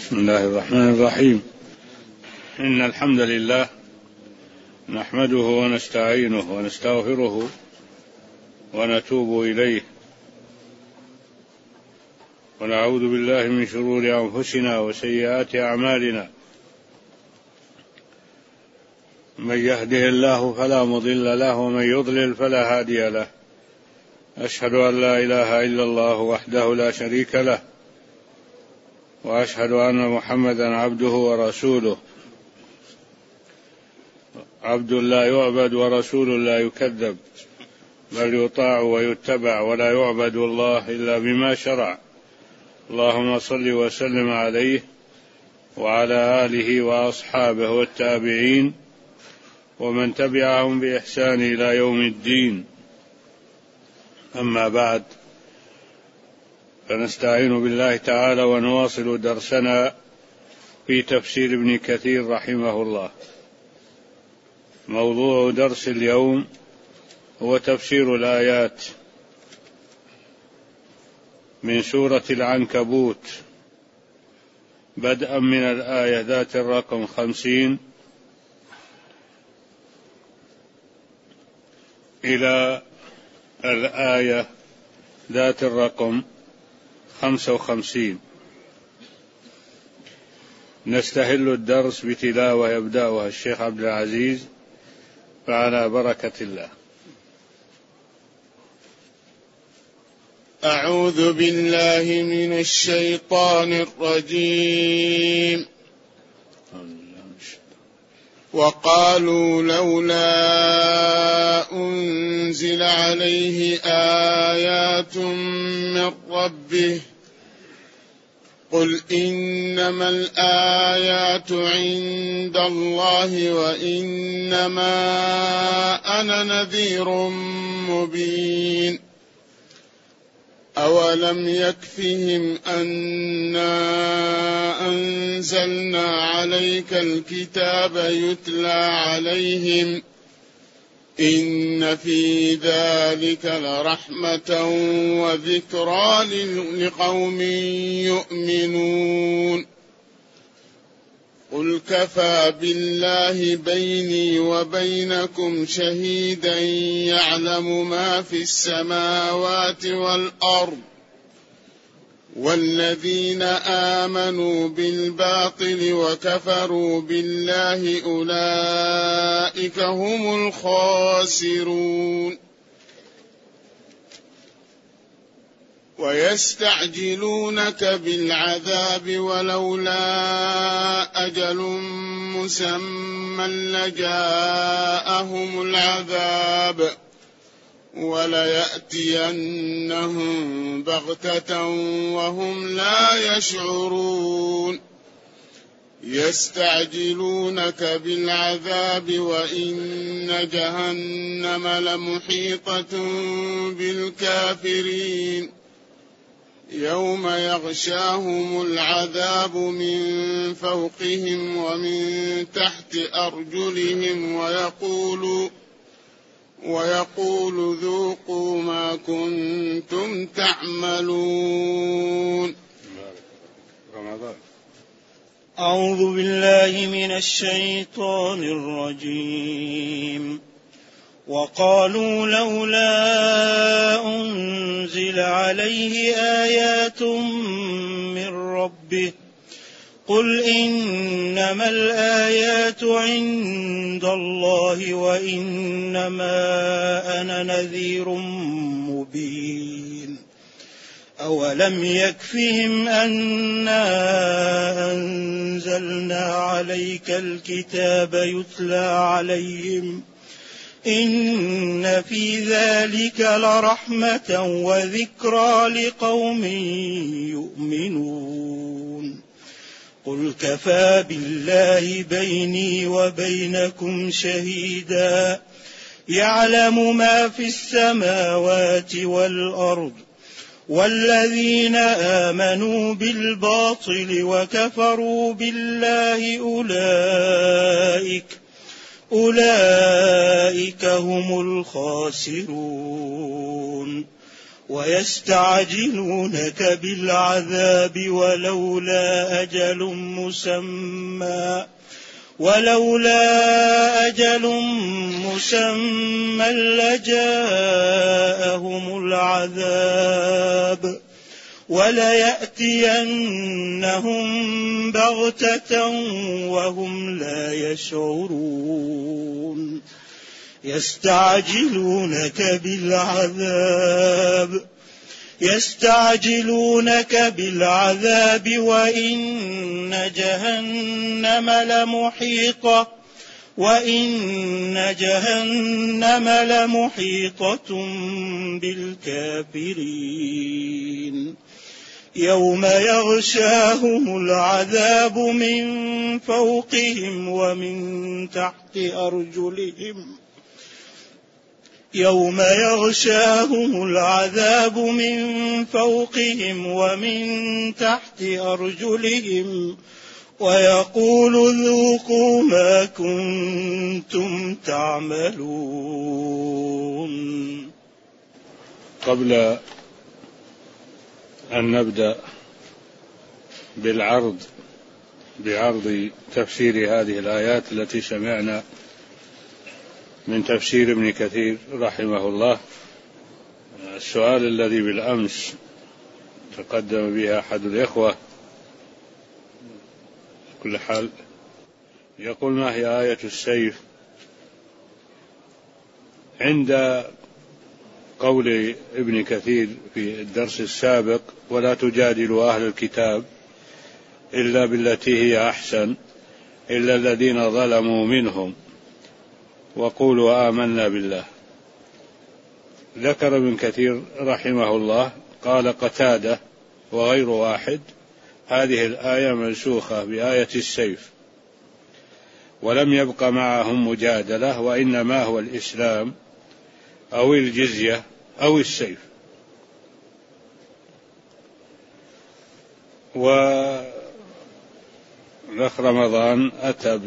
بسم الله الرحمن الرحيم. إن الحمد لله نحمده ونستعينه ونستغفره ونتوب إليه ونعوذ بالله من شرور أنفسنا وسيئات أعمالنا. من يهده الله فلا مضل له ومن يضلل فلا هادي له. أشهد أن لا إله إلا الله وحده لا شريك له، وأشهد أن محمدا عبده ورسوله، عبد لا يعبد ورسول لا يكذب، بل يطاع ويتبع ولا يعبد الله إلا بما شرع. اللهم صل وسلم عليه وعلى آله وأصحابه والتابعين ومن تبعهم بإحسان إلى يوم الدين. أما بعد، فنستعين بالله تعالى ونواصل درسنا في تفسير ابن كثير رحمه الله. موضوع درس اليوم هو تفسير الآيات من سورة العنكبوت، بدءا من الآية ذات الرقم 50 إلى الآية ذات الرقم 55. نستهل الدرس بتلاوة يبدأها الشيخ عبد العزيز، فعلى بركة الله. أعوذ بالله من الشيطان الرجيم. وقالوا لولا أنزل عليه آيات من ربه قل إنما الآيات عند الله وإنما أنا نذير مبين. أولم يكفهم أنا أنزلنا عليك الكتاب يتلى عليهم إن في ذلك لرحمة وذكرى لقوم يؤمنون. قل كفى بالله بيني وبينكم شهيدا يعلم ما في السماوات والأرض، والذين آمنوا بالباطل وكفروا بالله أولئك هم الخاسرون. ويستعجلونك بالعذاب ولولا أجل مسمى لجاءهم العذاب وليأتينهم بغتة وهم لا يشعرون. يستعجلونك بالعذاب وإن جهنم لمحيطة بالكافرين يوم يغشاهم العذاب من فوقهم ومن تحت أرجلهم ويقول ذوقوا ما كنتم تعملون. أعوذ بالله من الشيطان الرجيم. وقالوا لولا أنزل عليه آيات من ربه قل إنما الآيات عند الله وإنما أنا نذير مبين. أولم يكفهم أنا أنزلنا عليك الكتاب يتلى عليهم إن في ذلك لرحمة وذكرى لقوم يؤمنون. قل كفى بالله بيني وبينكم شهيدا يعلم ما في السماوات والأرض، والذين آمنوا بالباطل وكفروا بالله أولئك هم الخاسرون. ويستعجلونك بالعذاب ولولا أجل مسمى لجاءهم العذاب وليأتينهم بغتة وهم لا يشعرون يستعجلونك بالعذاب وإن جهنم لمحيطة بالكافرين يوم يغشاهم العذاب من فوقهم ومن تحت أرجلهم ويقول ذوقوا ما كنتم تعملون. قبل أن نبدأ بعرض تفسير هذه الآيات التي سمعنا من تفسير ابن كثير رحمه الله، السؤال الذي بالأمس تقدم به أحد الإخوة كل حال يقول: ما هي آية السيف؟ عند قول ابن كثير في الدرس السابق: ولا تجادلوا أهل الكتاب إلا بالتي هي أحسن إلا الذين ظلموا منهم وقولوا آمنا بالله. ذكر ابن كثير رحمه الله قال قتادة وغير واحد: هذه الآية منسوخة بآية السيف، ولم يبق معهم مجادلة، وإنما هو الإسلام أو الجزية أو السيف. والأخ رمضان أتى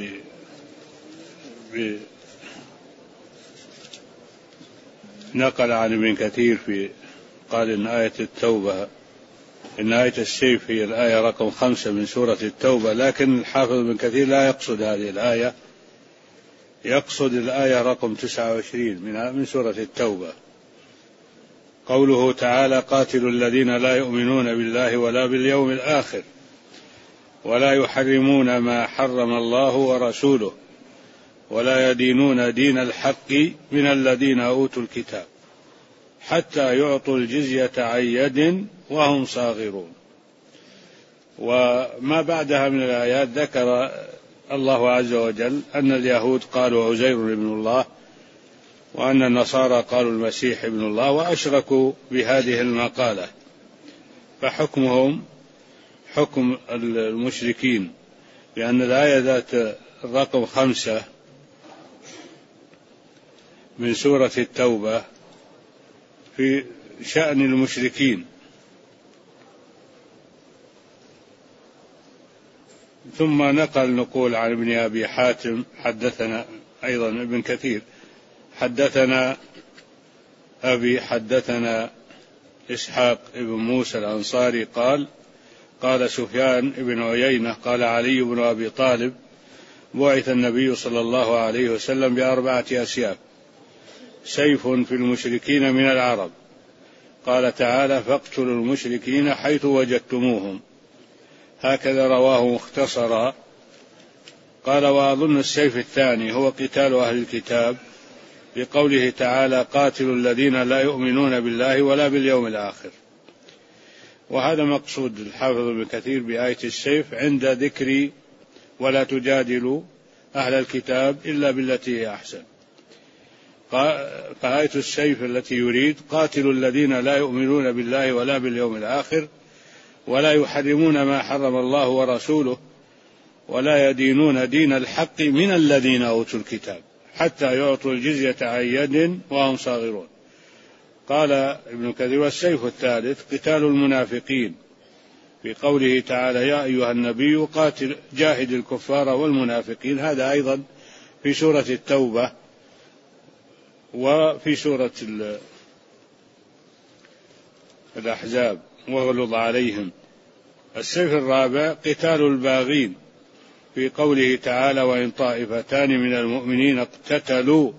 نقل عن ابن كثير قال إن آية التوبة، إن آية السيف هي الآية رقم 5 من سورة التوبة، لكن الحافظ ابن كثير لا يقصد هذه الآية، يقصد الآية رقم 29 من سورة التوبة، قوله تعالى: قاتلوا الذين لا يؤمنون بالله ولا باليوم الآخر ولا يحرمون ما حرم الله ورسوله ولا يدينون دين الحق من الذين أوتوا الكتاب حتى يعطوا الجزية عن يد وهم صاغرون. وما بعدها من الآيات ذكر الله عز وجل أن اليهود قالوا عزير ابن الله، وأن النصارى قالوا المسيح ابن الله، وأشركوا بهذه المقالة، فحكمهم حكم المشركين، لأن الآية ذات الرقم 5 من سورة التوبة في شأن المشركين. ثم نقول عن ابن أبي حاتم حدثنا أيضا ابن كثير حدثنا إسحاق ابن موسى الأنصاري قال سفيان بن عيينة قال علي بن أبي طالب: بعث النبي صلى الله عليه وسلم ب4 أسياف، سيف في المشركين من العرب، قال تعالى: فاقتلوا المشركين حيث وجدتموهم. هكذا رواه مختصرا. قال: وأظن السيف الثاني هو قتال أهل الكتاب، بقوله تعالى: قاتلوا الذين لا يؤمنون بالله ولا باليوم الآخر. وهذا مقصود الحافظ ابن كثير بآية السيف عند ذكر ولا تجادلوا أهل الكتاب إلا بالتي هي أحسن. فآية السيف التي يريد: قاتلوا الذين لا يؤمنون بالله ولا باليوم الآخر ولا يحرمون ما حرم الله ورسوله ولا يدينون دين الحق من الذين أوتوا الكتاب حتى يعطوا الجزية عن يد وهم صاغرون. قال ابن كثير: والسيف الثالث قتال المنافقين، في قوله تعالى: يا أيها النبي قاتل جاهد الكفار والمنافقين. هذا أيضا في سورة التوبة وفي سورة الأحزاب واغلظ عليهم. السيف الرابع قتال الباغين في قوله تعالى وإن طائفتان من المؤمنين اقتتلوا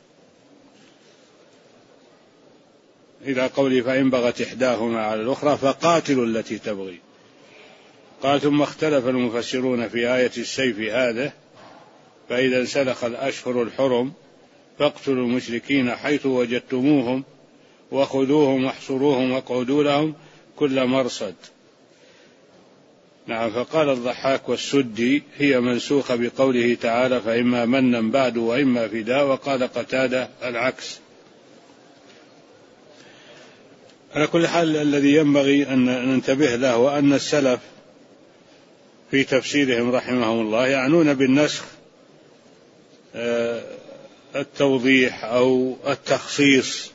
إلى قوله فإن بغت إحداهما على الأخرى فقاتلوا التي تبغي. قال ثم اختلف المفسرون في آية السيف هذا فإذا انسلخ الأشهر الحرم فاقتلوا المشركين حيث وجدتموهم وخذوهم واحصروهم واقعدوا لهم كل مرصد. نعم. فقال الضحاك والسدي هي منسوخة بقوله تعالى فإما منا بعد وإما فداء، وقال قتادة العكس. على كل حال الذي ينبغي أن ننتبه له وأن السلف في تفسيرهم رحمهم الله يعنون بالنسخ التوضيح أو التخصيص.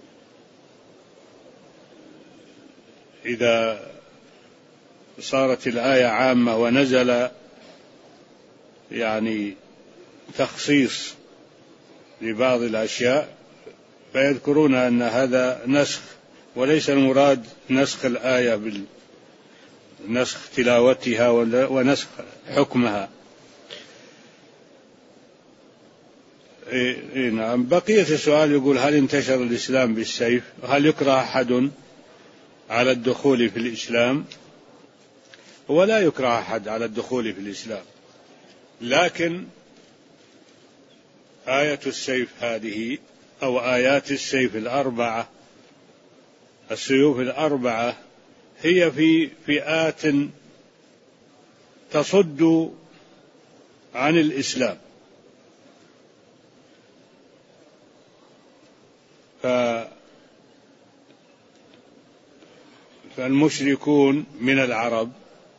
إذا صارت الآية عامة ونزل يعني تخصيص لبعض الأشياء فيذكرون أن هذا نسخ، وليس المراد نسخ الآية بالنسخ تلاوتها ونسخ حكمها. نعم. بقية السؤال يقول هل انتشر الإسلام بالسيف؟ هل يكره أحد على الدخول في الإسلام؟ ولا يكره أحد على الدخول في الإسلام، لكن آية السيف هذه أو آيات السيف الأربعة، السيوف الأربعة هي في فئات تصد عن الإسلام، فالمشركون من العرب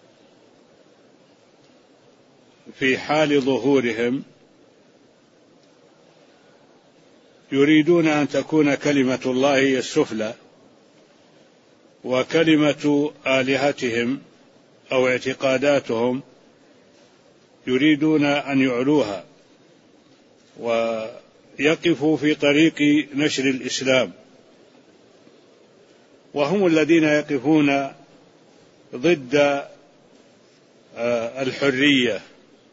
في حال ظهورهم يريدون أن تكون كلمة الله هي السفلى، وكلمة آلهتهم أو اعتقاداتهم يريدون أن يعلوها ويقفوا في طريق نشر الإسلام، وهم الذين يقفون ضد الحرية.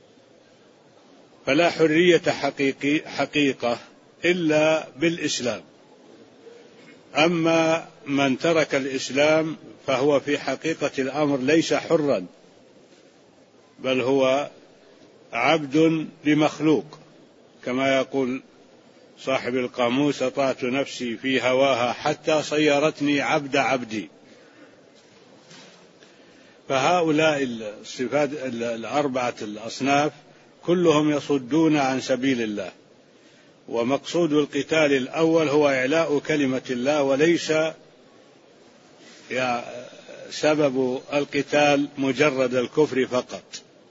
فلا حرية حقيقة إلا بالإسلام. أما من ترك الإسلام فهو في حقيقة الأمر ليس حرا، بل هو عبد لمخلوق، كما يقول صاحب القاموس أطعت نفسي في هواها حتى صيرتني عبد عبدي. فهؤلاء الصفات الأربعة الأصناف كلهم يصدون عن سبيل الله، ومقصود القتال الأول هو إعلاء كلمة الله، وليس سبب القتال مجرد الكفر فقط،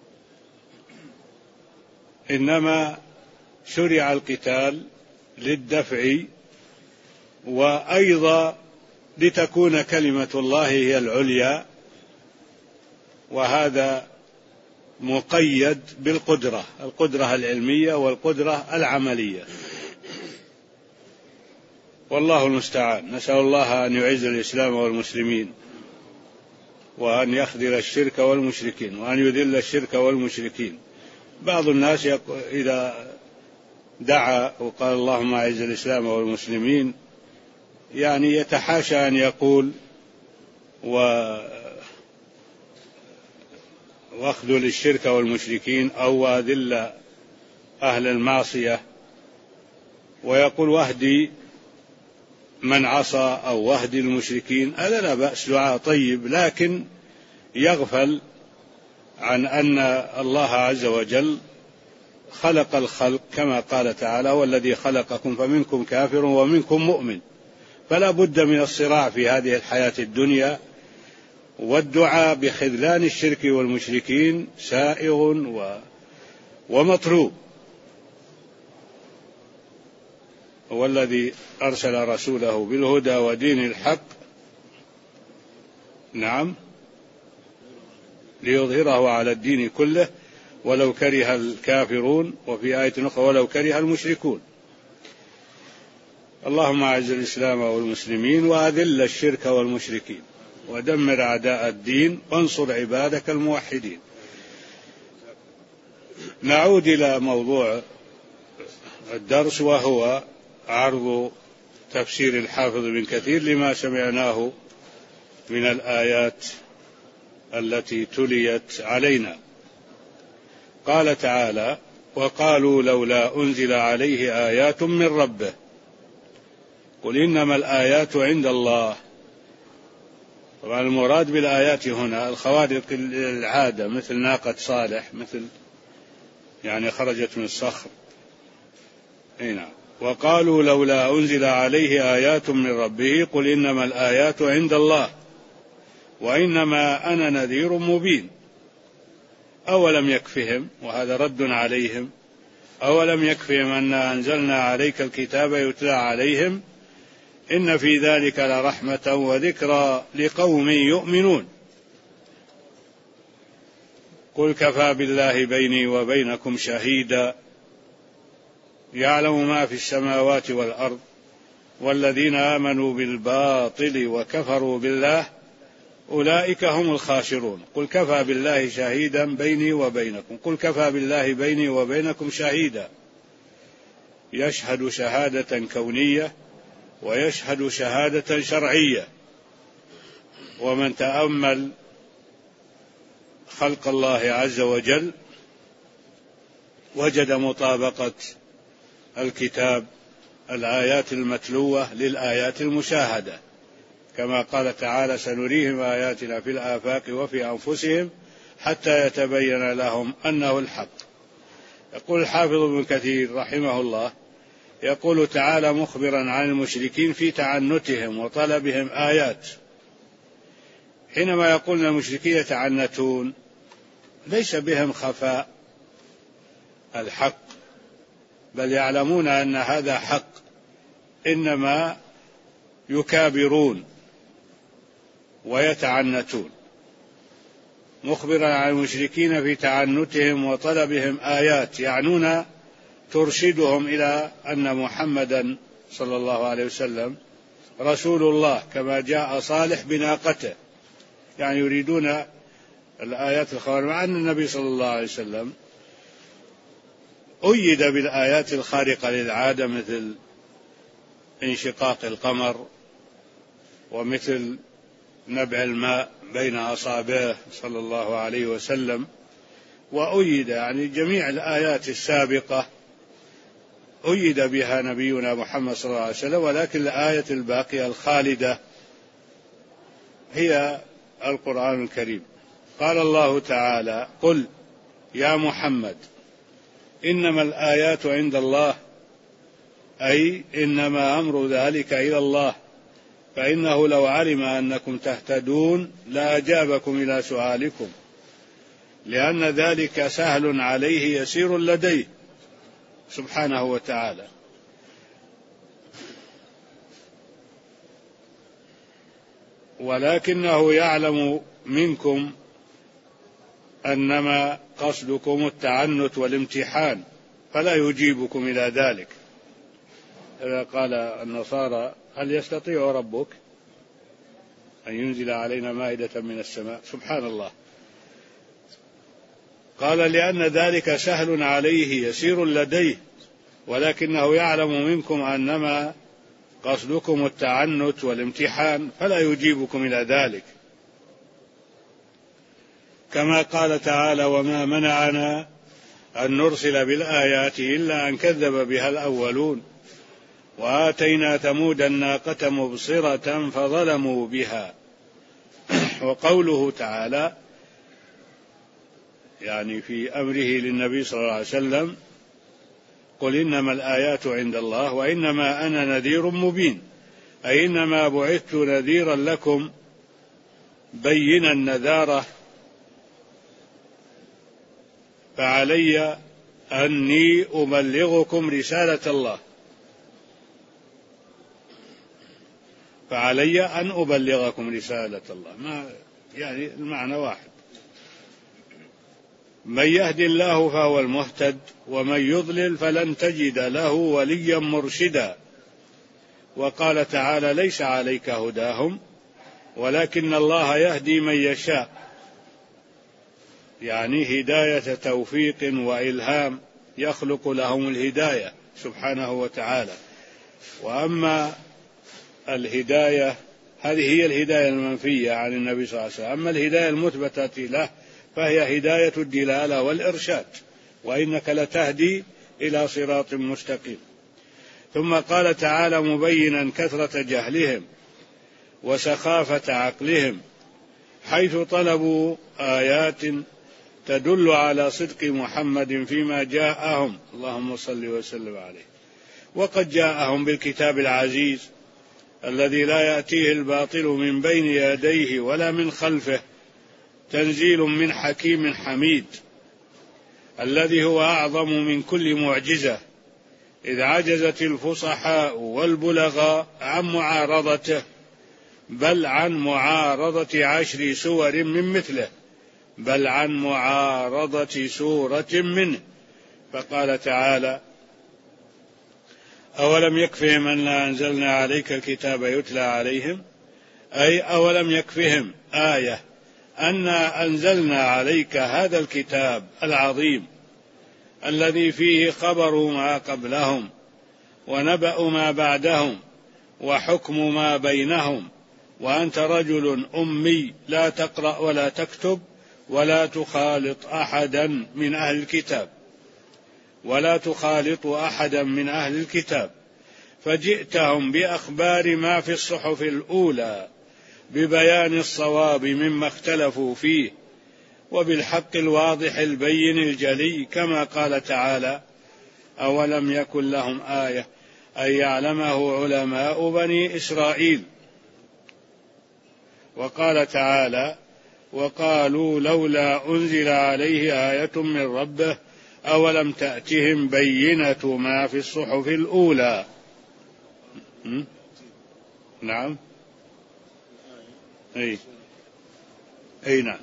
إنما شرع القتال للدفع وأيضا لتكون كلمة الله هي العليا، وهذا مقيد بالقدرة، القدرة العلمية والقدرة العملية، والله المستعان. نسأل الله أن يعز الإسلام والمسلمين، وأن يخذل الشرك والمشركين، وأن يذل الشرك والمشركين. بعض الناس إذا دعا وقال اللهم أعز الإسلام والمسلمين يعني يتحاشى أن يقول واخذل الشرك والمشركين أو أذل أهل المعصية، ويقول واهدي من عصى أو واهدي المشركين. هذا لا بأس، دعاء طيب، لكن يغفل عن أن الله عز وجل خلق الخلق كما قال تعالى والذي خلقكم فمنكم كافر ومنكم مؤمن، فلا بد من الصراع في هذه الحياة الدنيا، والدعاء بخذلان الشرك والمشركين سائغ ومطلوب. هو الذي أرسل رسوله بالهدى ودين الحق، نعم، ليظهره على الدين كله ولو كره الكافرون، وفي آية أخرى ولو كره المشركون. اللهم أعز الإسلام والمسلمين وأذل الشرك والمشركين ودمر أعداء الدين وانصر عبادك الموحدين. نعود إلى موضوع الدرس، وهو عرض تفسير الحافظ ابن كثير لما سمعناه من الآيات التي تليت علينا. قال تعالى: وقالوا لولا أنزل عليه آيات من ربه قل إنما الآيات عند الله. طبعا المراد بالآيات هنا الخوارق العادة، مثل ناقة صالح، مثل يعني خرجت من الصخر. هنا وقالوا لولا أنزل عليه آيات من ربه قل إنما الآيات عند الله وإنما أنا نذير مبين. أولم يكفهم، وهذا رد عليهم، أولم يكفهم أنا أنزلنا عليك الكتاب يتلى عليهم إن في ذلك لرحمة وذكرى لقوم يؤمنون. قل كفى بالله بيني وبينكم شهيدا يعلم ما في السماوات والأرض والذين آمنوا بالباطل وكفروا بالله أولئك هم الخاسرون. قل كفى بالله شهيدا بيني وبينكم، قل كفى بالله بيني وبينكم شهيدا، يشهد شهادة كونية ويشهد شهادة شرعية. ومن تأمل خلق الله عز وجل وجد مطابقة الكتاب الآيات المتلوة للآيات المشاهدة، كما قال تعالى: سنريهم آياتنا في الآفاق وفي أنفسهم حتى يتبين لهم أنه الحق. يقول الحافظ ابن كثير رحمه الله، يقول تعالى مخبرا عن المشركين في تعنتهم وطلبهم آيات. حينما يقولون المشركين يتعنتون ليس بهم خفاء الحق، بل يعلمون أن هذا حق، إنما يكابرون ويتعنتون. مخبرا عن المشركين في تعنتهم وطلبهم آيات، يعنون ترشدهم إلى أن محمدا صلى الله عليه وسلم رسول الله، كما جاء صالح بناقته، يعني يريدون الآيات الخارقة، مع أن النبي صلى الله عليه وسلم أيد بالآيات الخارقة للعادة، مثل انشقاق القمر، ومثل نبع الماء بين أصابعه صلى الله عليه وسلم، وأيد يعني جميع الآيات السابقة أيد بها نبينا محمد صلى الله عليه وسلم، ولكن الآية الباقية الخالدة هي القرآن الكريم. قال الله تعالى: قل يا محمد إنما الآيات عند الله، أي إنما أمر ذلك إلى الله، فإنه لو علم أنكم تهتدون لأجابكم إلى سؤالكم، لأن ذلك سهل عليه يسير لديه سبحانه وتعالى. ولكنه يعلم منكم أنما قصدكم التعنت والامتحان فلا يجيبكم إلى ذلك. قال النصارى: هل يستطيع ربك أن ينزل علينا مائدة من السماء؟ سبحان الله. قال: لأن ذلك سهل عليه يسير لديه، ولكنه يعلم منكم أنما قصدكم التعنت والامتحان فلا يجيبكم إلى ذلك. كما قال تعالى: وما منعنا أن نرسل بالآيات إلا أن كذب بها الأولون وآتينا ثمود الناقة مبصرة فظلموا بها. وقوله تعالى يعني في أمره للنبي صلى الله عليه وسلم: قل إنما الآيات عند الله وإنما أنا نذير مبين، أي إنما بعثت نذيرا لكم بين النذارة، فعلي أني أبلغكم رسالة الله، فعلي أن أبلغكم رسالة الله، ما يعني المعنى واحد. من يهد الله فهو المهتد ومن يضلل فلن تجد له وليا مرشدا. وقال تعالى ليس عليك هداهم ولكن الله يهدي من يشاء، يعني هداية توفيق وإلهام يخلق لهم الهداية سبحانه وتعالى. وأما الهداية هذه هي الهداية المنفية عن النبي صلى الله عليه وسلم، أما الهداية المثبتة له فهي هداية الدلالة والإرشاد، وإنك لتهدي إلى صراط مستقيم. ثم قال تعالى مبينا كثرة جهلهم وسخافة عقلهم حيث طلبوا آيات تدل على صدق محمد فيما جاءهم، اللهم صل وسلم عليه، وقد جاءهم بالكتاب العزيز الذي لا يأتيه الباطل من بين يديه ولا من خلفه، تنزيل من حكيم حميد، الذي هو أعظم من كل معجزة، إذ عجزت الفصحاء والبلغاء عن معارضته، بل عن معارضة 10 سور من مثله، بل عن معارضة سورة منه. فقال تعالى أولم يكفهم أننا أنزلنا عليك الكتاب يتلى عليهم، أي أولم يكفهم آية أنا أنزلنا عليك هذا الكتاب العظيم الذي فيه خبر ما قبلهم ونبأ ما بعدهم وحكم ما بينهم، وأنت رجل أمي لا تقرأ ولا تكتب ولا تخالط أحدا من أهل الكتاب، ولا تخالط أحدا من أهل الكتاب، فجئتهم بأخبار ما في الصحف الأولى ببيان الصواب مما اختلفوا فيه وبالحق الواضح البين الجلي، كما قال تعالى أولم يكن لهم آية أن يعلمه علماء بني إسرائيل. وقال تعالى وقالوا لولا أنزل عليه آية من ربه أولم تأتهم بينة ما في الصحف الأولى. نعم أي نعم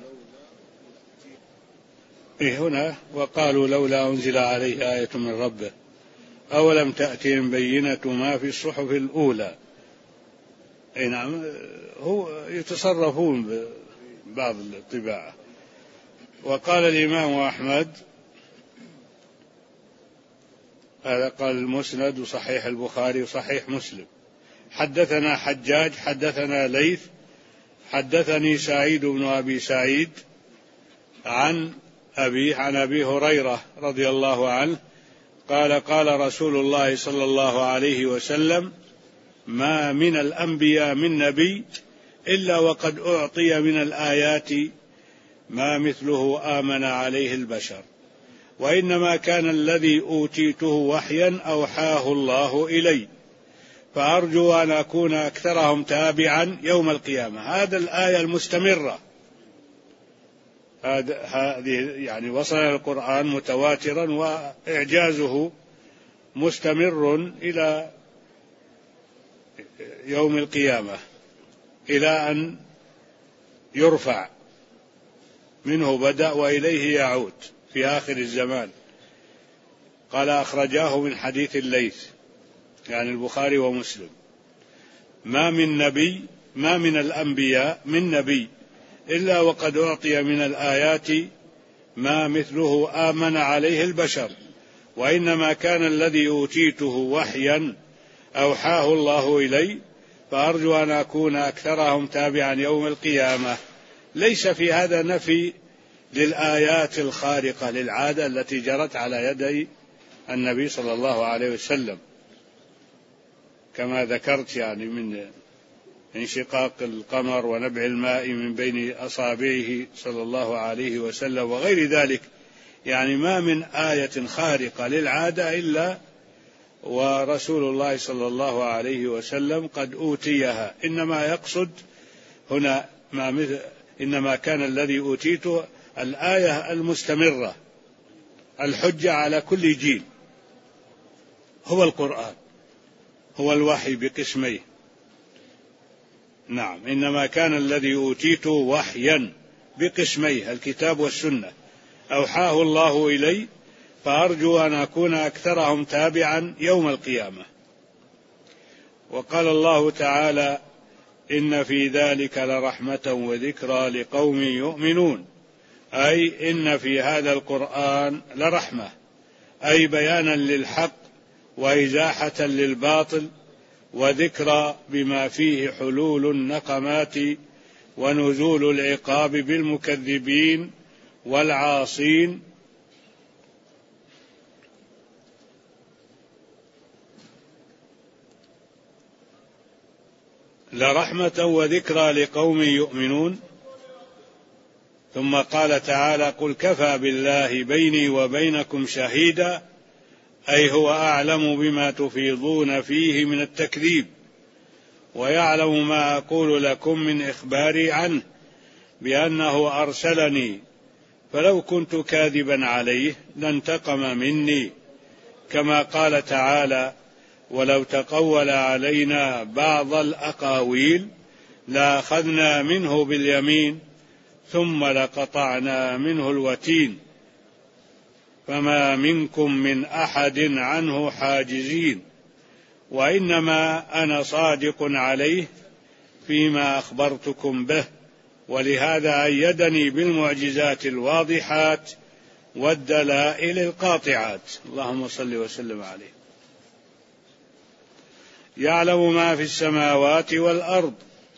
هنا وقالوا لولا أنزل عليه آية من ربه أولم تأتهم بينة ما في الصحف الأولى. أي نعم هو يتصرفون ببعض الطباعة. وقال الإمام أحمد هذا قال المسند وصحيح البخاري وصحيح مسلم حدثنا حجاج حدثنا ليث حدثني سعيد بن أبي سعيد عن أبي هريرة رضي الله عنه قال قال رسول الله صلى الله عليه وسلم ما من الأنبياء من نبي إلا وقد أعطي من الآيات ما مثله آمن عليه البشر، وإنما كان الذي أوتيته وحيا أوحاه الله إلي، فأرجو أن أكون أكثرهم تابعا يوم القيامة. هذا الآية المستمرة هذه يعني وصل القرآن متواترا وإعجازه مستمر إلى يوم القيامة إلى أن يرفع، منه بدأ وإليه يعود في آخر الزمان. قال أخرجاه من حديث الليث يعني البخاري ومسلم ما من الأنبياء من نبي إلا وقد أعطي من الآيات ما مثله آمن عليه البشر، وإنما كان الذي أوتيته وحيا أوحاه الله إلي، فأرجو أن أكون أكثرهم تابعا يوم القيامة. ليس في هذا نفي للآيات الخارقة للعادة التي جرت على يدي النبي صلى الله عليه وسلم كما ذكرت، يعني من انشقاق القمر ونبع الماء من بين أصابعه صلى الله عليه وسلم وغير ذلك، يعني ما من آية خارقة للعادة إلا ورسول الله صلى الله عليه وسلم قد أوتيها. إنما يقصد هنا إنما كان الذي أوتيته الآية المستمرة الحجة على كل جيل هو القرآن، هو الوحي بقسميه. نعم إنما كان الذي أوتيته وحيا بقسميه الكتاب والسنة أوحاه الله إلي، فأرجو أن أكون أكثرهم تابعا يوم القيامة. وقال الله تعالى: إن في ذلك لرحمة وذكرى لقوم يؤمنون، أي إن في هذا القرآن لرحمة، أي بيانا للحق وإزاحة للباطل، وذكرى بما فيه حلول النقمات ونزول العقاب بالمكذبين والعاصين. لرحمة وذكرى لقوم يؤمنون. ثم قال تعالى: قل كفى بالله بيني وبينكم شهيدا، أي هو أعلم بما تفيضون فيه من التكذيب، ويعلم ما أقول لكم من إخباري عنه بأنه أرسلني، فلو كنت كاذبا عليه لانتقم مني، كما قال تعالى: ولو تقول علينا بعض الأقاويل لأخذنا منه باليمين ثم لقطعنا منه الوتين، فما منكم من أحد عنه حاجزين، وإنما أنا صادق عليه فيما أخبرتكم به، ولهذا أيدني بالمعجزات الواضحات والدلائل القاطعات. اللهم صل وسلم عليه. يعلم ما في السماوات والأرض،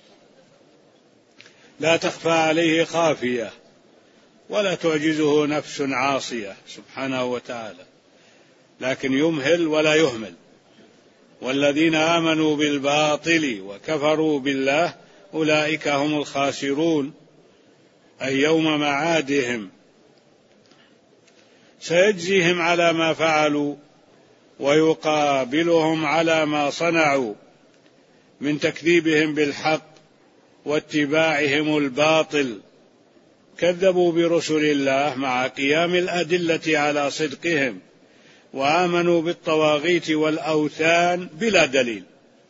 لا تخفى عليه خافية ولا تعجزه نفس عاصية سبحانه وتعالى، لكن يمهل ولا يهمل. والذين آمنوا بالباطل وكفروا بالله أولئك هم الخاسرون، أي يوم معادهم، سيجزيهم على ما فعلوا ويقابلهم على ما صنعوا من تكذيبهم بالحق واتباعهم الباطل. كذبوا برسل الله مع قيام الأدلة على صدقهم، وآمنوا بالطواغيت والأوثان بلا دليل،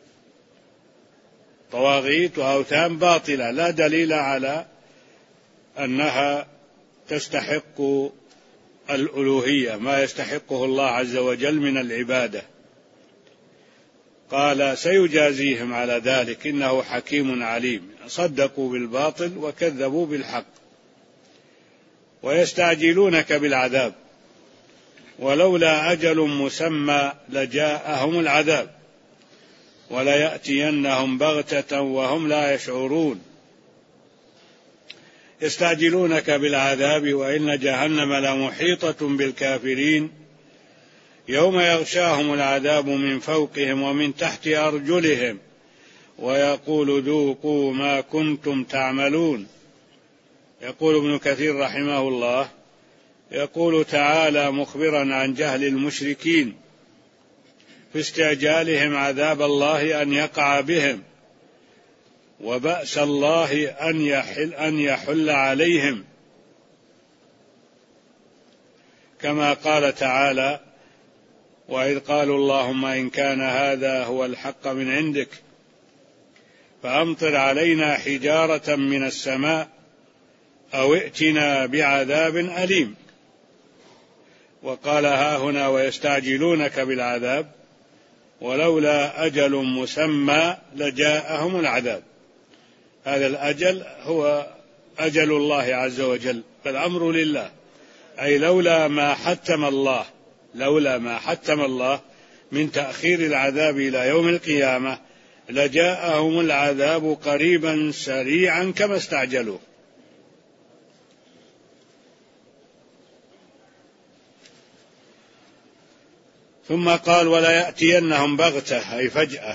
طواغيت وأوثان باطلة لا دليل على أنها تستحق الألوهية، ما يستحقه الله عز وجل من العبادة. قال: سيجازيهم على ذلك إنه حكيم عليم. صدقوا بالباطل وكذبوا بالحق. ويستعجلونك بالعذاب ولولا أجل مسمى لجاءهم العذاب وليأتينهم بغتة وهم لا يشعرون. يستعجلونك بالعذاب وإن جهنم لمحيطة بالكافرين يوم يغشاهم العذاب من فوقهم ومن تحت أرجلهم ويقول ذوقوا ما كنتم تعملون. يقول ابن كثير رحمه الله: يقول تعالى مخبرا عن جهل المشركين في استعجالهم عذاب الله أن يقع بهم، وبأس الله أن يحل عليهم، كما قال تعالى: وإذ قالوا اللهم إن كان هذا هو الحق من عندك فأمطر علينا حجارة من السماء أو ائتنا بعذاب أليم. وقال هاهنا: ويستعجلونك بالعذاب ولولا أجل مسمى لجاءهم العذاب. هذا الأجل هو أجل الله عز وجل، فالأمر لله، أي لولا ما حتم الله من تأخير العذاب إلى يوم القيامة لجاءهم العذاب قريبا سريعا كما استعجلوا. ثم قال: ولا يأتينهم بغتة، أي فجأة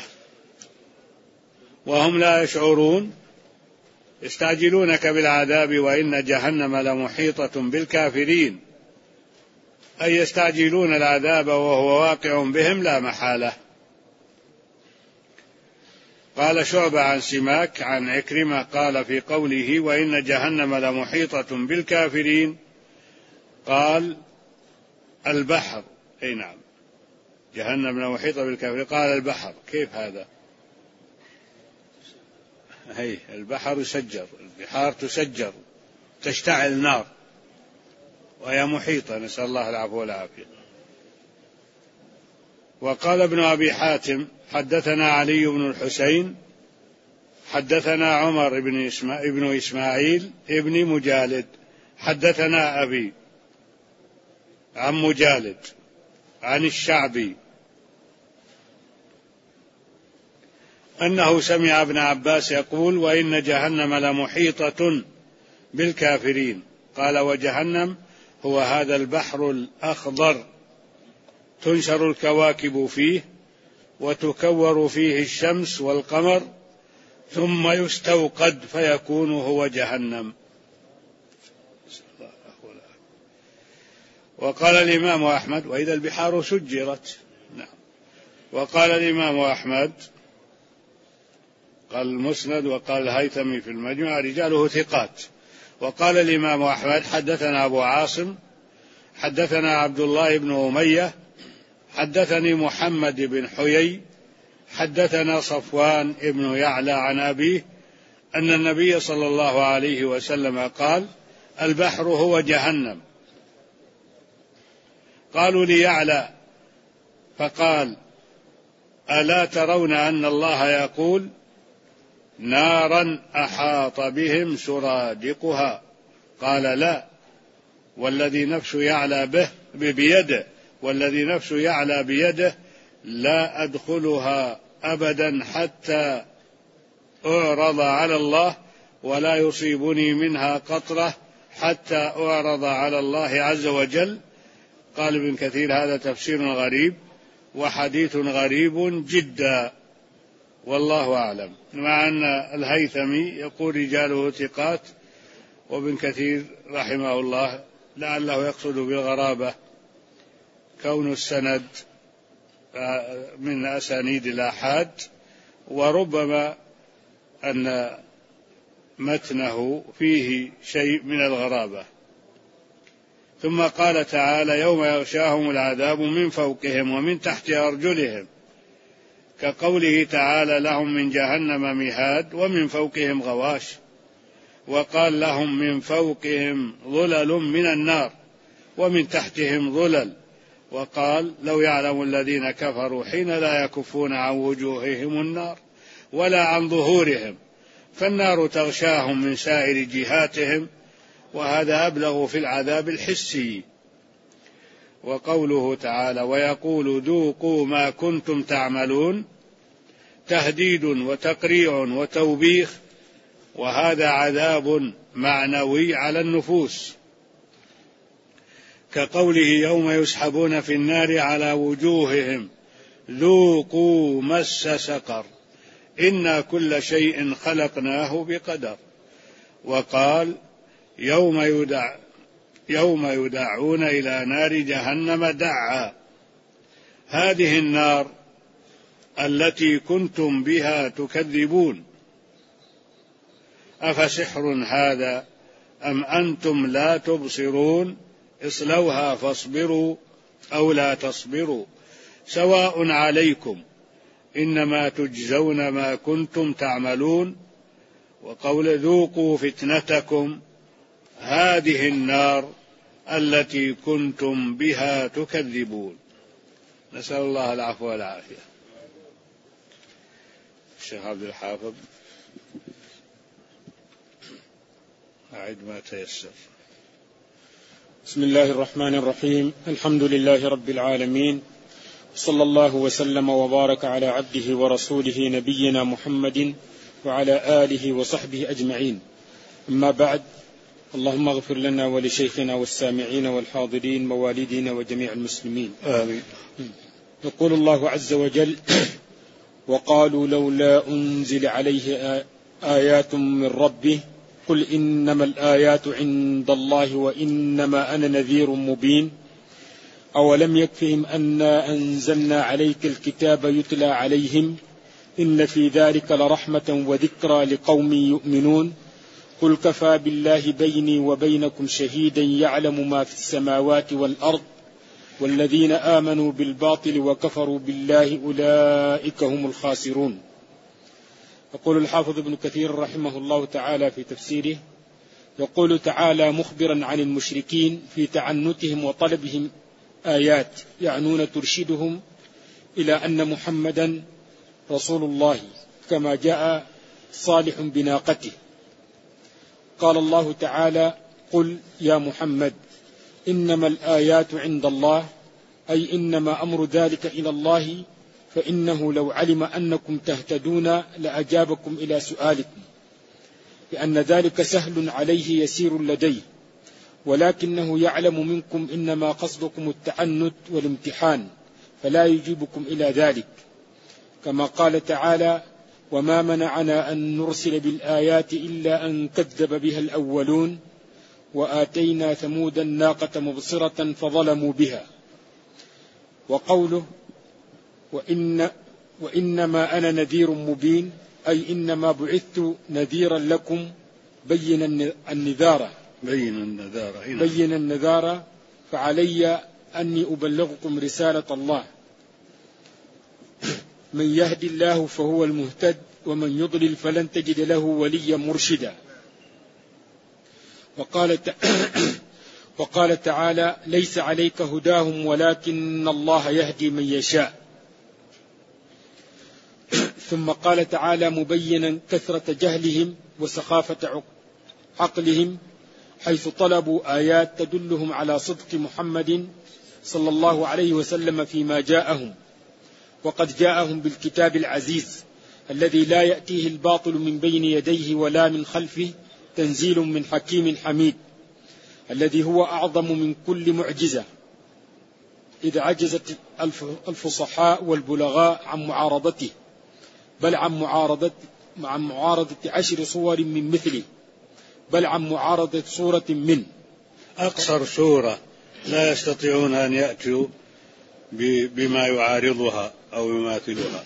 وهم لا يشعرون. يستعجلونك بالعذاب وإن جهنم لمحيطة بالكافرين، أي يستعجلون العذاب وهو واقع بهم لا محالة. قال شعبة عن سماك عن عكرمة قال في قوله وإن جهنم لمحيطة بالكافرين قال البحر، أي نعم، جهنم لمحيطة بالكافرين، قال البحر. كيف هذا؟ هي البحر يسجر، البحار تسجر تشتعل نار وهي محيطة، نسأل الله العفو والعافية. وقال ابن أبي حاتم حدثنا علي بن الحسين حدثنا عمر بن إسماعيل ابن مجالد حدثنا أبي عن مجالد عن الشعبي أنه سمع ابن عباس يقول: وإن جهنم لمحيطة بالكافرين. قال: وجهنم هو هذا البحر الأخضر تنشر الكواكب فيه وتكور فيه الشمس والقمر ثم يستوقد فيكون هو جهنم. وقال الإمام أحمد: وإذا البحار سجرت. نعم. وقال الإمام أحمد قال المسند وقال الهيثمي في المجمع رجاله ثقات. وقال الإمام أحمد: حدثنا أبو عاصم حدثنا عبد الله بن أمية حدثني محمد بن حيي حدثنا صفوان بن يعلى عن أبيه أن النبي صلى الله عليه وسلم قال: البحر هو جهنم. قالوا ليعلى فقال: ألا ترون أن الله يقول: نارا أحاط بهم سرادقها؟ قال: لا، والذي نفس يعلى به بيده والذي نفس يعلى بيده لا أدخلها أبدا حتى أعرض على الله ولا يصيبني منها قطرة حتى أعرض على الله عز وجل. قال ابن كثير: هذا تفسير غريب وحديث غريب جدا، والله أعلم. مع أن الهيثمي يقول رجاله ثقات، وابن كثير رحمه الله لعله يقصد بالغرابة كون السند من أسانيد الآحاد، وربما أن متنه فيه شيء من الغرابة. ثم قال تعالى: يوم يغشاهم العذاب من فوقهم ومن تحت أرجلهم، كقوله تعالى: لهم من جهنم مهاد ومن فوقهم غواش. وقال: لهم من فوقهم ظلل من النار ومن تحتهم ظلل. وقال: لو يعلم الذين كفروا حين لا يكفون عن وجوههم النار ولا عن ظهورهم، فالنار تغشاهم من سائر جهاتهم، وهذا أبلغ في العذاب الحسي. وقوله تعالى: ويقول ذوقوا ما كنتم تعملون، تهديد وتقريع وتوبيخ، وهذا عذاب معنوي على النفوس، كقوله: يوم يسحبون في النار على وجوههم ذوقوا مس سقر إنا كل شيء خلقناه بقدر. وقال: يوم يدعون إلى نار جهنم دعا. هذه النار التي كنتم بها تكذبون، أفسحر هذا أم أنتم لا تبصرون؟ اصلوها فاصبروا أو لا تصبروا سواء عليكم إنما تجزون ما كنتم تعملون. وقول: ذوقوا فتنتكم هذه النار التي كنتم بها تكذبون. نسأل الله العفو والعافية. الشيخ عبد الحافظ أعد ما تيسر. بسم الله الرحمن الرحيم. الحمد لله رب العالمين، صلى الله وسلم وبارك على عبده ورسوله نبينا محمد وعلى آله وصحبه أجمعين. أما بعد، اللهم اغفر لنا ولشيخنا والسامعين والحاضرين مواليدنا وجميع المسلمين، آمين. يقول الله عز وجل: وقالوا لولا أنزل عليه آيات من ربه قل إنما الآيات عند الله وإنما أنا نذير مبين أولم يكفهم أنا أنزلنا عليك الكتاب يتلى عليهم إن في ذلك لرحمة وذكرى لقوم يؤمنون قل كفى بالله بيني وبينكم شهيدا يعلم ما في السماوات والأرض والذين آمنوا بالباطل وكفروا بالله أولئك هم الخاسرون. يقول الحافظ ابن كثير رحمه الله تعالى في تفسيره: يقول تعالى مخبرا عن المشركين في تعنتهم وطلبهم آيات يعنون ترشدهم إلى أن محمدا رسول الله كما جاء صالح بناقته. قال الله تعالى: قل يا محمد إنما الآيات عند الله، أي إنما أمر ذلك إلى الله، فإنه لو علم أنكم تهتدون لأجابكم إلى سؤالكم، لأن ذلك سهل عليه يسير لديه، ولكنه يعلم منكم إنما قصدكم التعنت والامتحان، فلا يجيبكم إلى ذلك. كما قال تعالى: وما منعنا أن نرسل بالآيات إلا أن كذب بها الأولون وآتينا ثمود الناقة مبصرة فظلموا بها. وقوله: وإنما أنا نذير مبين، أي إنما بعثت نذيرا لكم بين النذار، فعلي أني أبلغكم رسالة الله. من يهدي الله فهو المهتد، ومن يضلل فلن تجد له وليا مرشدا. وقال تعالى: ليس عليك هداهم ولكن الله يهدي من يشاء. ثم قال تعالى مبينا كثرة جهلهم وسخافة عقلهم، حيث طلبوا آيات تدلهم على صدق محمد صلى الله عليه وسلم فيما جاءهم، وقد جاءهم بالكتاب العزيز الذي لا يأتيه الباطل من بين يديه ولا من خلفه، تنزيل من حكيم حميد، الذي هو أعظم من كل معجزة، إذ عجزت الفصحاء والبلغاء عن معارضته، بل عن معارضة 10 صور من مثله، بل عن معارضة صورة منه. أقصر سورة لا يستطيعون أن يأتوا بما يعارضها أو يماثلها.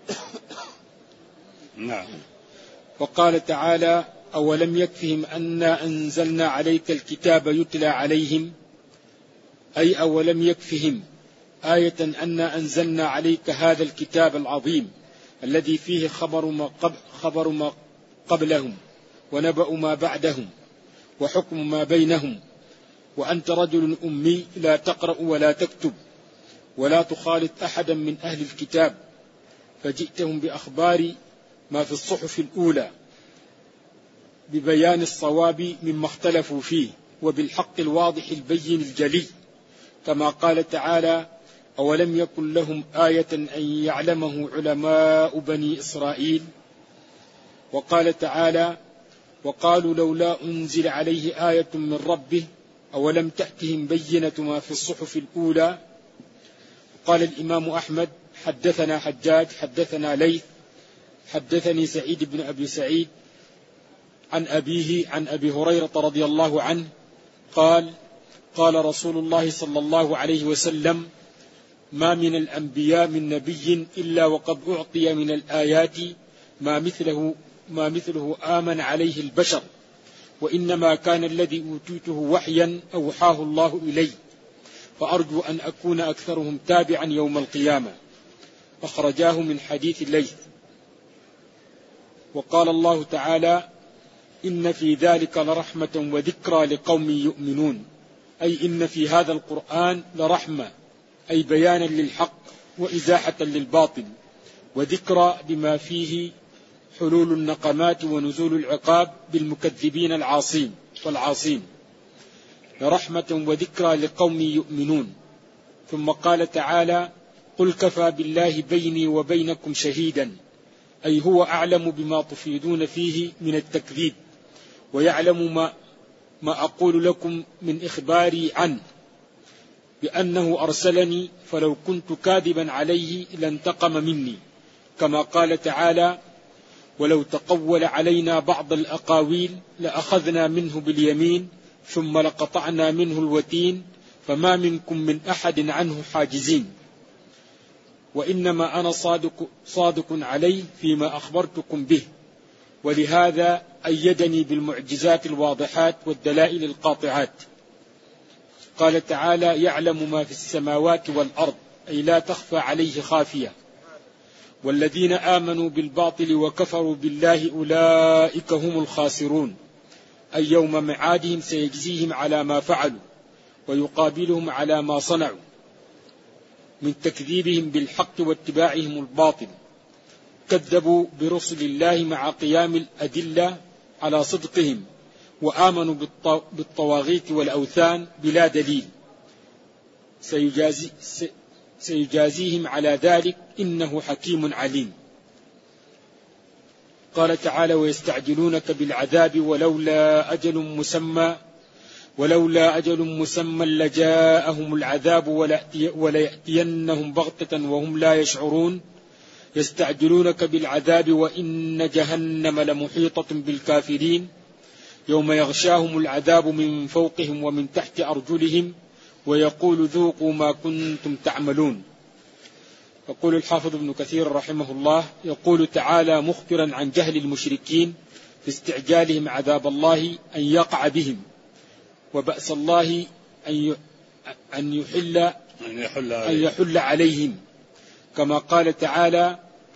نعم. وقال تعالى: أولم يكفهم أنا أنزلنا عليك الكتاب يتلى عليهم، أي أولم يكفهم آية أنا أنزلنا عليك هذا الكتاب العظيم الذي فيه خبر ما قبلهم ونبأ ما بعدهم وحكم ما بينهم، وأنت رجل أمي لا تقرأ ولا تكتب ولا تخالط أحدا من أهل الكتاب، فجئتهم بأخبار ما في الصحف الأولى ببيان الصواب مما اختلفوا فيه وبالحق الواضح البين الجلي، كما قال تعالى: أولم يكن لهم آية أن يعلمه علماء بني إسرائيل. وقال تعالى: وقالوا لولا أنزل عليه آية من ربه أولم تأتهم بينة ما في الصحف الأولى. قال الإمام أحمد: حدثنا حجاج حدثنا ليث حدثني سعيد بن أبي سعيد عن أبيه عن أبي هريرة رضي الله عنه قال: قال رسول الله صلى الله عليه وسلم: ما من الأنبياء من نبي إلا وقد أعطي من الآيات ما مثله آمن عليه البشر، وإنما كان الذي أوتيته وحيا أوحاه الله إلي، فأرجو أن أكون أكثرهم تابعا يوم القيامة. أخرجاه من حديث الليث. وقال الله تعالى: إن في ذلك لرحمة وذكرى لقوم يؤمنون، أي إن في هذا القرآن لرحمة، أي بيانا للحق وإزاحة للباطل، وذكرى بما فيه حلول النقمات ونزول العقاب بالمكذبين والعاصين، لرحمة وذكرى لقوم يؤمنون. ثم قال تعالى: قل كفى بالله بيني وبينكم شهيدا، أي هو أعلم بما تفيدون فيه من التكذيب، ويعلم ما أقول لكم من إخباري عنه، بأنه أرسلني، فلو كنت كاذبا عليه لانتقم مني، كما قال تعالى: ولو تقول علينا بعض الأقاويل لأخذنا منه باليمين ثم لقطعنا منه الوتين فما منكم من أحد عنه حاجزين. وإنما أنا صادق عليه فيما أخبرتكم به، ولهذا أيدني بالمعجزات الواضحات والدلائل القاطعات. قال تعالى: يعلم ما في السماوات والأرض، أي لا تخفى عليه خافية. والذين آمنوا بالباطل وكفروا بالله أولئك هم الخاسرون، أي يوم معادهم سيجزيهم على ما فعلوا ويقابلهم على ما صنعوا. من تكذيبهم بالحق واتباعهم الباطل. كذبوا برسل الله مع قيام الأدلة على صدقهم، وآمنوا بالطواغيت والأوثان بلا دليل. سيجازيهم على ذلك إنه حكيم عليم. قال تعالى: ويستعجلونك بالعذاب ولولا أجل مسمى لجاءهم العذاب وليأتينهم بغتة وهم لا يشعرون. يستعجلونك بالعذاب وإن جهنم لمحيطة بالكافرين. يوم يغشاهم العذاب من فوقهم ومن تحت أرجلهم ويقول ذوقوا ما كنتم تعملون. يقول الحافظ ابن كثير رحمه الله: يقول تعالى مخبرا عن جهل المشركين في استعجالهم عذاب الله أن يقع بهم، وبأس الله أن يحل عليهم، كما قال تعالى: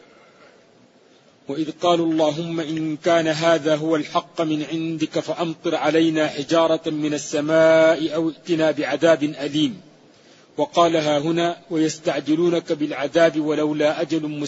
وإذ قالوا اللهم إن كان هذا هو الحق من عندك فأمطر علينا حجارة من السماء أو ائتنا بعذاب أليم. وقالها هنا: ويستعجلونك بالعذاب ولولا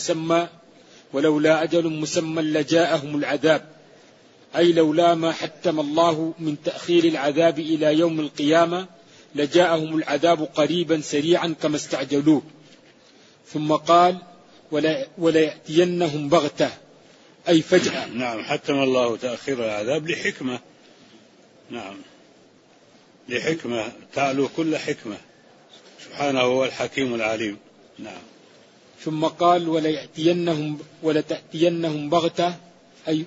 أجل مسمى لجاءهم العذاب، أي لولا ما حتم الله من تأخير العذاب إلى يوم القيامة لجاءهم العذاب قريبا سريعا كما استعجلوه. ثم قال: وليأتينهم بغتة، أي فجأة. نعم، حتم الله تأخير العذاب لحكمة. نعم، لحكمة تعلو كل حكمة، سبحانه هو الحكيم العليم. نعم. ثم قال: ولتأتينهم بغتة، أي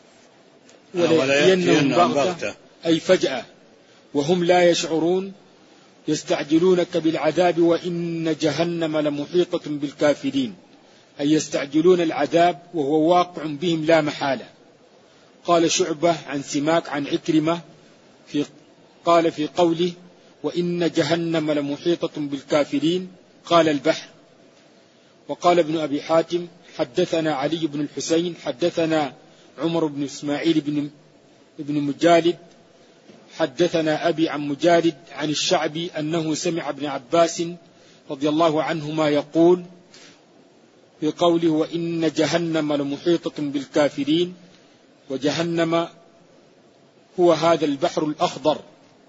أي فجأة وهم لا يشعرون. يستعجلونك بالعذاب وإن جهنم لمحيطة بالكافرين، أي يستعجلون العذاب وهو واقع بهم لا محالة. قال شعبة عن سماك عن عكرمة قال في قوله: وإن جهنم لمحيطة بالكافرين، قال البحر. وقال ابن أبي حاتم: حدثنا علي بن الحسين حدثنا عمر بن إسماعيل بن مجالد حدثنا أبي عن مجالد عن الشعبي أنه سمع ابن عباس رضي الله عنهما يقول في قوله: وإن جهنم لمحيطة بالكافرين. وجهنم هو هذا البحر الأخضر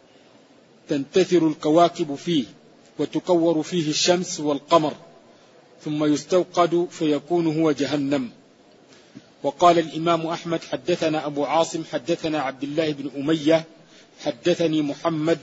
تنتثر الكواكب فيه وتكور فيه الشمس والقمر، ثم يستوقد فيكون هو جهنم. وقال الإمام أحمد: حدثنا أبو عاصم حدثنا عبد الله بن أمية حدثني محمد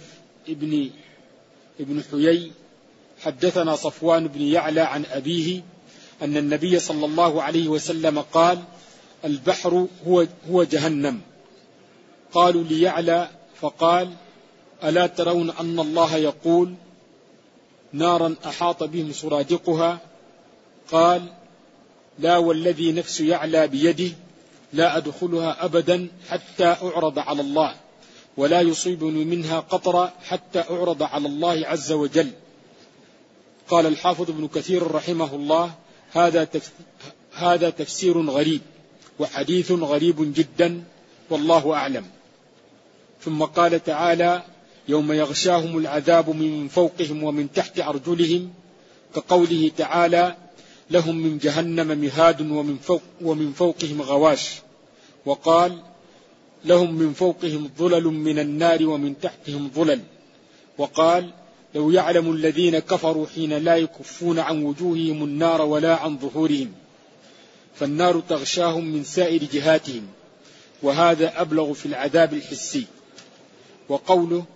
ابن حيي حدثنا صفوان بن يعلى عن أبيه أن النبي صلى الله عليه وسلم قال: البحر هو جهنم. قالوا ليعلى فقال: ألا ترون أن الله يقول: نارا أحاط بهم سرادقها؟ قال: لا والذي نفس يعلى بيده لا أدخلها أبدا حتى أعرض على الله، ولا يصيبني منها قطرة حتى أعرض على الله عز وجل. قال الحافظ ابن كثير رحمه الله: هذا تفسير غريب وحديث غريب جدا، والله أعلم. ثم قال تعالى: يوم يغشاهم العذاب من فوقهم ومن تحت أرجلهم، كقوله تعالى: لهم من جهنم مهاد ومن فوقهم غواش. وقال: لهم من فوقهم ظلل من النار ومن تحتهم ظلل. وقال: لو يعلم الذين كفروا حين لا يكفون عن وجوههم النار ولا عن ظهورهم، فالنار تغشاهم من سائر جهاتهم، وهذا أبلغ في العذاب الحسي. وقوله: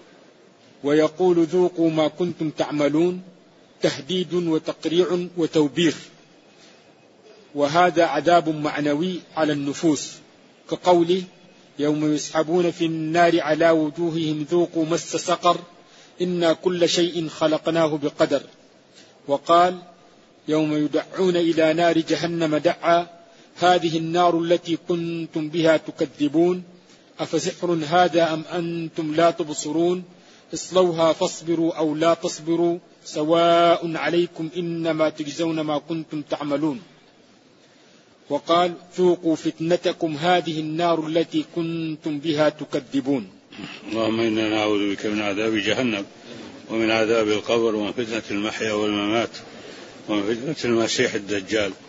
ويقول ذوقوا ما كنتم تعملون، تهديد وتقريع وتوبيخ، وهذا عذاب معنوي على النفوس، كقوله: يوم يسحبون في النار على وجوههم ذوقوا مس سقر إنا كل شيء خلقناه بقدر. وقال: يوم يدعون إلى نار جهنم دعا هذه النار التي كنتم بها تكذبون أفسحر هذا أم أنتم لا تبصرون اصلوها فاصبروا أو لا تصبروا سواء عليكم إنما تجزون ما كنتم تعملون. وقال: ذوقوا فتنتكم هذه النار التي كنتم بها تكذبون. اللهم إنا نعوذ بك من عذاب جهنم ومن عذاب القبر ومن فتنة المحيا والممات ومن فتنة المسيح الدجال.